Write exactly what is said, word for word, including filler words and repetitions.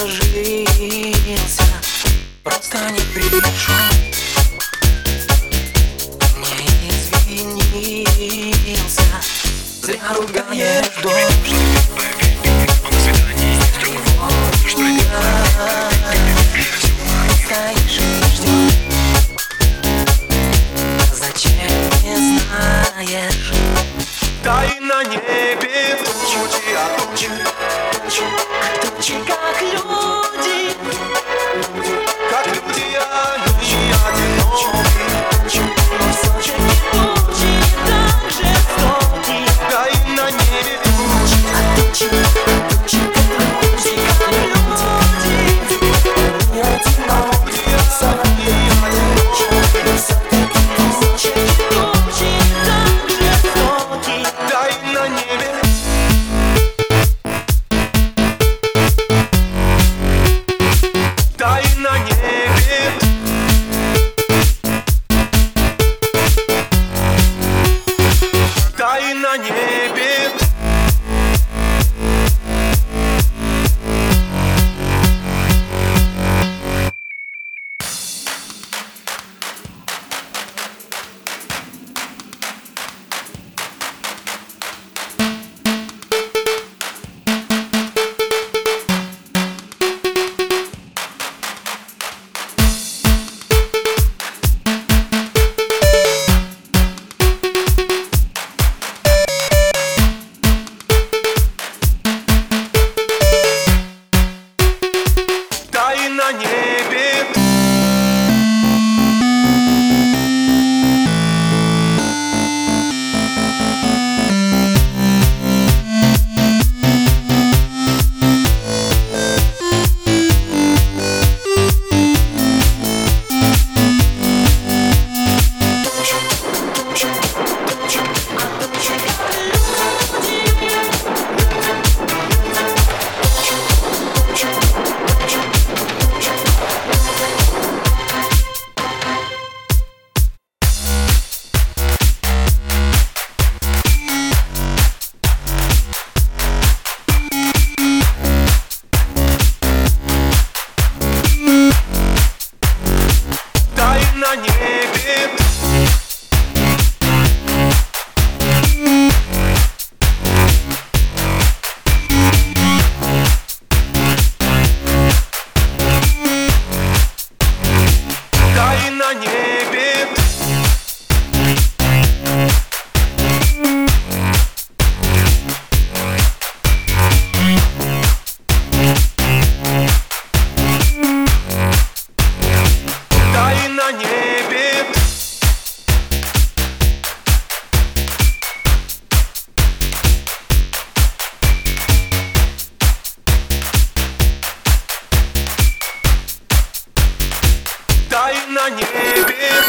ложился, просто не пришел, не извинился. Зря ругаешь дождь, его ругаешь. Стоишь и ждешь, зачем не знаешь? Дай на небе тучи, а тучи, тучи, Тучи как люди, как люди, а люди одиноки. но все же не тучи так жестоки. Дай на небе тучи, А тучи, тучи как люди, как люди, не одиноки, все-таки тучи, тучи так жестоки. дай на небе. Дай на небе, дай на небе. Дай на небе, дай на небе. Дай на небе, дай на небе. Дай на небе.